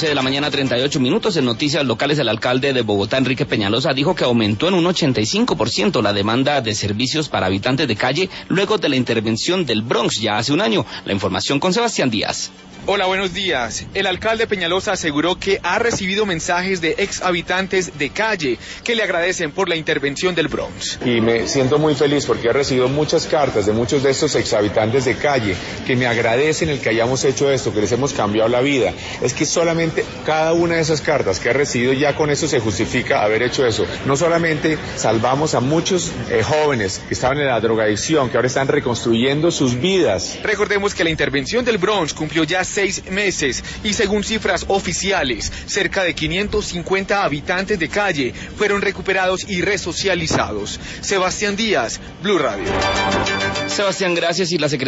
11 de la mañana, 38 minutos. En noticias locales, el alcalde de Bogotá, Enrique Peñalosa, dijo que aumentó en un 85% la demanda de servicios para habitantes de calle luego de la intervención del Bronx ya hace un año. La información con Sebastián Díaz. Hola, buenos días. El alcalde Peñalosa aseguró que ha recibido mensajes de ex habitantes de calle que le agradecen por la intervención del Bronx. Y me siento muy feliz porque he recibido muchas cartas de muchos de estos ex habitantes de calle que me agradecen el que hayamos hecho esto, que les hemos cambiado la vida. Es que solamente cada una de esas cartas que he recibido, ya con eso se justifica haber hecho eso. No solamente salvamos a muchos jóvenes que estaban en la drogadicción, que ahora están reconstruyendo sus vidas. Recordemos que la intervención del Bronx cumplió ya 6 meses y según cifras oficiales, cerca de 550 habitantes de calle fueron recuperados y resocializados. Sebastián Díaz, Blue Radio. Sebastián, gracias. Y la